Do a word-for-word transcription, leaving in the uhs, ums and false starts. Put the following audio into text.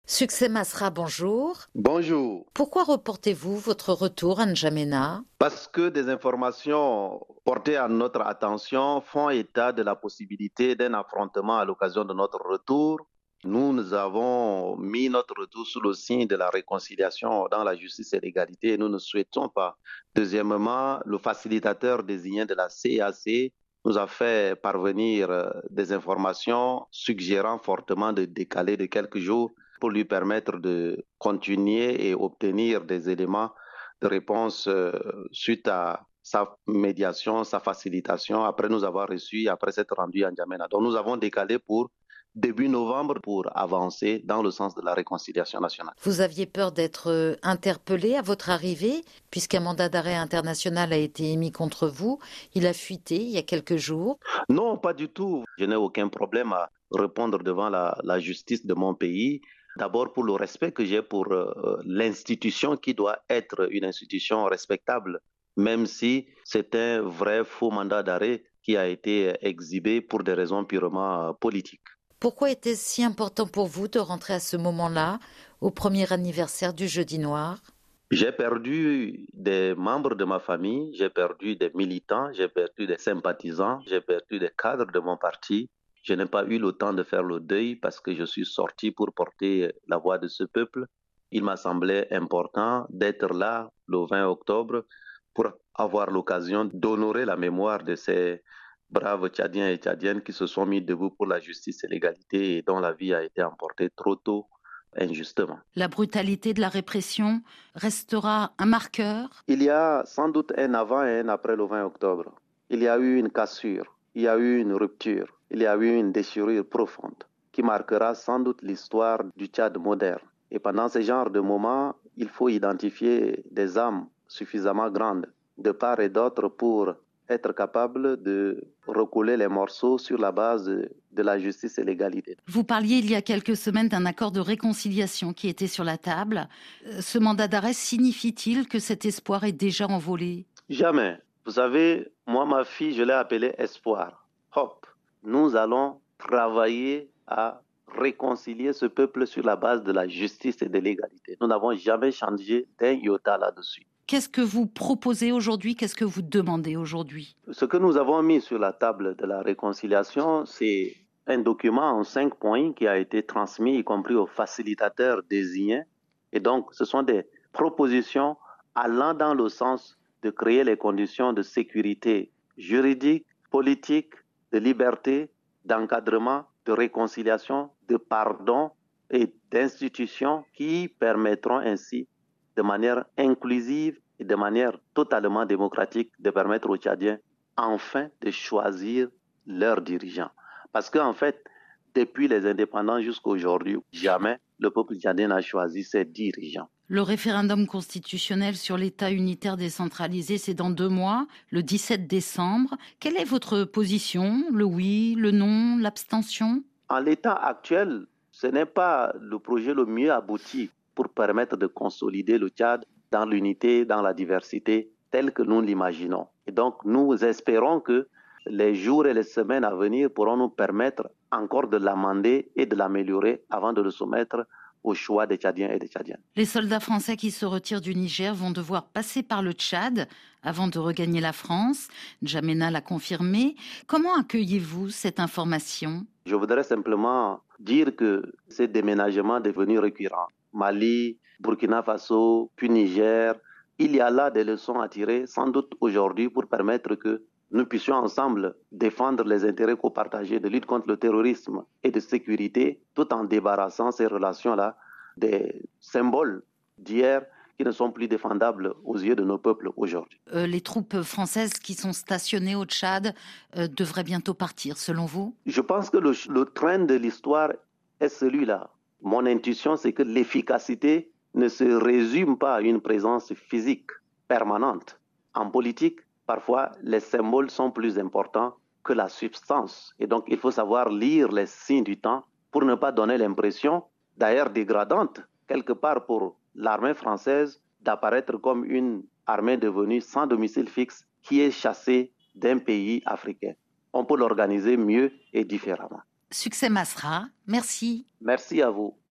Succès Masra, bonjour. Bonjour. Pourquoi reportez-vous votre retour à N'Djamena? Parce que des informations portées à notre attention font état de la possibilité d'un affrontement à l'occasion de notre retour. Nous, nous avons mis notre retour sous le signe de la réconciliation dans la justice et l'égalité et nous ne souhaitons pas. Deuxièmement, le facilitateur désigné de la C A C nous a fait parvenir euh, des informations suggérant fortement de décaler de quelques jours pour lui permettre de continuer et obtenir des éléments de réponse euh, suite à sa médiation, sa facilitation, après nous avoir reçus, après s'être rendu à N'Djamena. Donc nous avons décalé pour début novembre pour avancer dans le sens de la réconciliation nationale. Vous aviez peur d'être euh, interpellé à votre arrivée, puisqu'un mandat d'arrêt international a été émis contre vous. Il a fuité il y a quelques jours. Non, pas du tout. Je n'ai aucun problème à répondre devant la, la justice de mon pays. D'abord pour le respect que j'ai pour euh, l'institution qui doit être une institution respectable, même si c'est un vrai faux mandat d'arrêt qui a été exhibé pour des raisons purement euh, politiques. Pourquoi était-ce si important pour vous de rentrer à ce moment-là, au premier anniversaire du Jeudi Noir? J'ai perdu des membres de ma famille, j'ai perdu des militants, j'ai perdu des sympathisants, j'ai perdu des cadres de mon parti. Je n'ai pas eu le temps de faire le deuil parce que je suis sorti pour porter la voix de ce peuple. Il m'a semblé important d'être là le vingt octobre pour avoir l'occasion d'honorer la mémoire de ces braves Tchadiens et Tchadiennes qui se sont mis debout pour la justice et l'égalité et dont la vie a été emportée trop tôt, injustement. La brutalité de la répression restera un marqueur? Il y a sans doute un avant et un après le vingt octobre. Il y a eu une cassure, il y a eu une rupture, il y a eu une déchirure profonde qui marquera sans doute l'histoire du Tchad moderne. Et pendant ce genre de moments, il faut identifier des âmes suffisamment grandes de part et d'autre pour être capable de recoller les morceaux sur la base de, de la justice et l'égalité. Vous parliez il y a quelques semaines d'un accord de réconciliation qui était sur la table. Ce mandat d'arrêt signifie-t-il que cet espoir est déjà envolé? Jamais. Vous savez, moi, ma fille, je l'ai appelée Espoir. Hop. Nous allons travailler à réconcilier ce peuple sur la base de la justice et de l'égalité. Nous n'avons jamais changé d'un iota là-dessus. Qu'est-ce que vous proposez aujourd'hui? Qu'est-ce que vous demandez aujourd'hui? Ce que nous avons mis sur la table de la réconciliation, c'est un document en cinq points qui a été transmis, y compris aux facilitateurs désignés. Et donc, ce sont des propositions allant dans le sens de créer les conditions de sécurité juridique, politique, de liberté, d'encadrement, de réconciliation, de pardon et d'institutions qui permettront ainsi de manière inclusive et de manière totalement démocratique de permettre aux Tchadiens enfin de choisir leurs dirigeants. Parce qu'en fait, depuis les indépendants jusqu'à aujourd'hui, jamais le peuple tchadien n'a choisi ses dirigeants. Le référendum constitutionnel sur l'État unitaire décentralisé, c'est dans deux mois, le dix-sept décembre. Quelle est votre position? Le oui, le non, l'abstention? En l'état actuel, ce n'est pas le projet le mieux abouti pour permettre de consolider le Tchad dans l'unité, dans la diversité, telle que nous l'imaginons. Et donc, nous espérons que les jours et les semaines à venir pourront nous permettre encore de l'amender et de l'améliorer avant de le soumettre au choix des Tchadiens et des Tchadiennes. Les soldats français qui se retirent du Niger vont devoir passer par le Tchad avant de regagner la France. N'Djamena l'a confirmé. Comment accueillez-vous cette information? Je voudrais simplement dire que ce déménagement est devenu récurrent. Mali, Burkina Faso, puis Niger, il y a là des leçons à tirer, sans doute aujourd'hui, pour permettre que nous puissions ensemble défendre les intérêts copartagés de lutte contre le terrorisme et de sécurité, tout en débarrassant ces relations-là des symboles d'hier qui ne sont plus défendables aux yeux de nos peuples aujourd'hui. Euh, les troupes françaises qui sont stationnées au Tchad euh, devraient bientôt partir, selon vous? Je pense que le, le train de l'histoire est celui-là. Mon intuition, c'est que l'efficacité ne se résume pas à une présence physique permanente. En politique, parfois, les symboles sont plus importants que la substance. Et donc, il faut savoir lire les signes du temps pour ne pas donner l'impression, d'ailleurs dégradante, quelque part pour l'armée française, d'apparaître comme une armée devenue sans domicile fixe qui est chassée d'un pays africain. On peut l'organiser mieux et différemment. Succès Masra, merci. Merci à vous.